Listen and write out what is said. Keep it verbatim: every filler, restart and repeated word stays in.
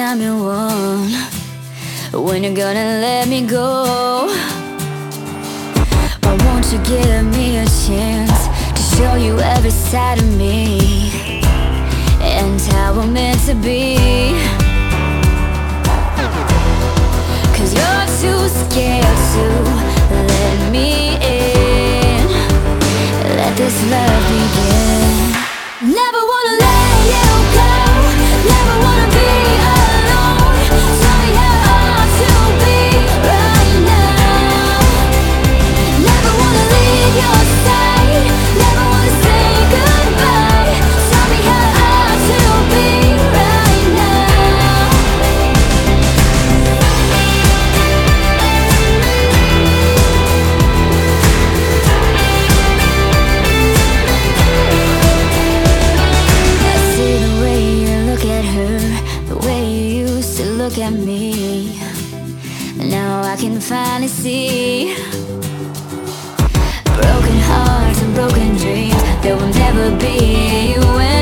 time you want, when you're gonna let me go. Why won't you give me a chance to show you every side of me and how we're meant to be? Cause you're too scared to let me in. Let this love begin. Never wanna let you go, never wanna be alone. Tell me how I ought to be right now. Never wanna leave your side, never wanna say goodbye. Tell me how I ought to be right now. I see the way you look at her, the way you used to look at me. Now I can finally see broken hearts and broken dreams. There will never be you and